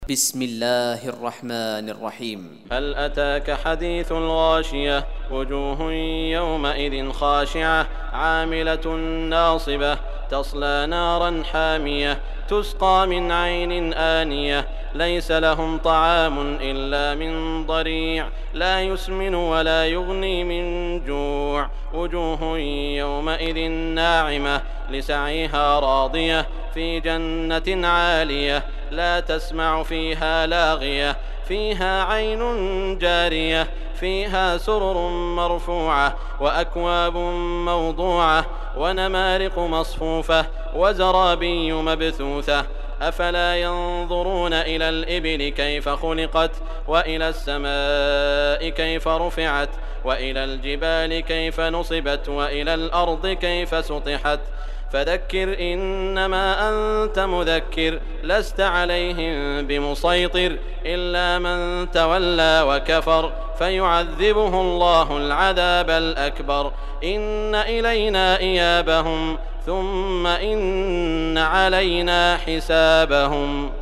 بسم الله الرحمن الرحيم. هل أتاك حديث الغاشية وجوه يومئذ خاشعة عاملة ناصبة تصلى نارا حامية تسقى من عين آنية ليس لهم طعام إلا من ضريع لا يسمن ولا يغني من جوع وجوه يومئذ ناعمة لسعيها راضية في جنة عالية لا تسمع فيها لاغية فيها عين جارية فيها سرر مرفوعة وأكواب موضوعة ونمارق مصفوفة وزرابي مبثوثة أفلا ينظرون إلى الإبل كيف خلقت وإلى السماء كيف رفعت وإلى الجبال كيف نصبت وإلى الأرض كيف سطحت فذكر إنما أنت مذكر لست عليهم بمسيطر إلا من تولى وكفر فيعذبه الله العذاب الأكبر إن إلينا إيابهم ثم إن علينا حسابهم.